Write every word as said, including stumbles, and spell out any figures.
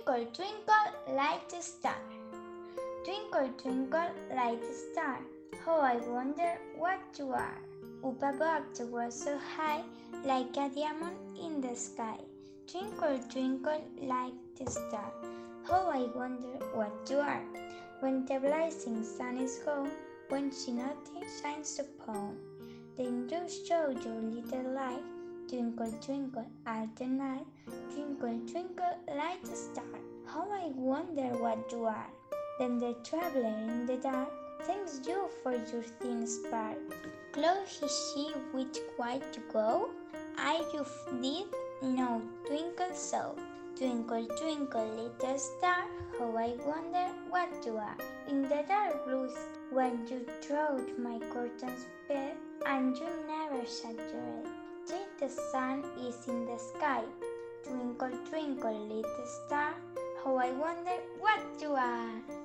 Twinkle, twinkle, like a star. Twinkle, twinkle, like a star. How I wonder what you are. Up above the world so high, like a diamond in the sky. Twinkle, twinkle, like the star. How I wonder what you are. When the blazing sun is gone, when she nothing shines upon, then you show your little light. Twinkle, twinkle, all the night. Twinkle, twinkle, like a star. How I wonder what you are. Then the traveler in the dark thanks you for your thin spark. Close his sheep which quite to go. I you did no twinkle so. Twinkle, twinkle, little star, how I wonder what you are. In the dark blues, when you trod my curtains bed, and you never shut your head, till the sun is in the sky. Twinkle, twinkle, little star, how I wonder what you are.